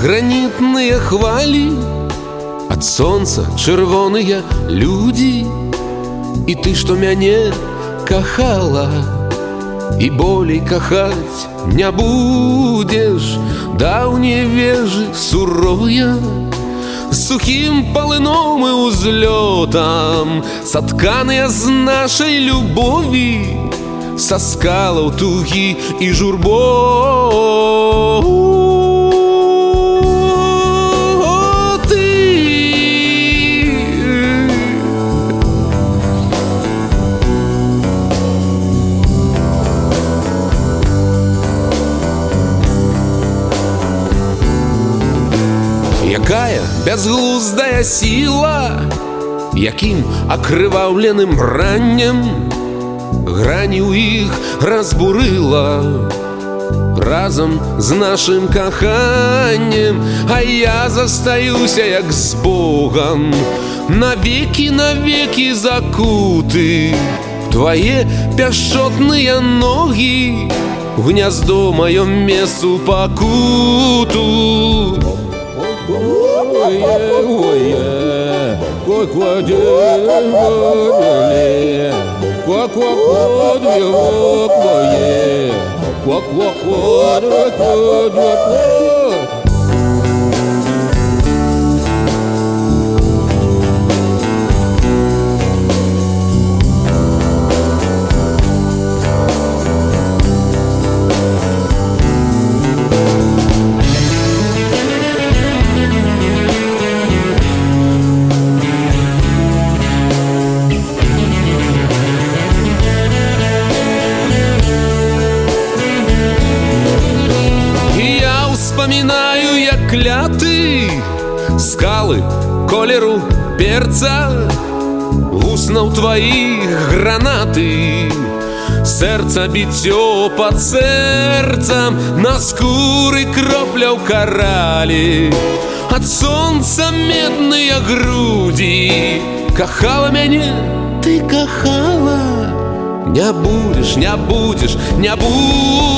гранітныя хвалі, ад сонца чырвоныя людзі. І ты, што мяне кахала, і болей кахаць не будзеш. Даўнія вежы суровыя, сухім палыном і узлётам, сатканыя з нашай любові, са скалаў тугі і журбой. Якая бязглуздая сіла, якім акрываўленым раннем грані ў іх разбурыла разам з нашым каханнем. А я застаюся як з Богам, навекі, навекі закуты твае пяшчотныя ногі, гняздо маё месцу пакуту. Вспоминаю я кляты скалы колеру перца, вуснаў твоих гранаты, сердца бітцё под сердцем, на скуры кропля ў каралі, ад сонца медныя груді. Кахала мяне, ты кахала, не будешь, не будешь, не будешь.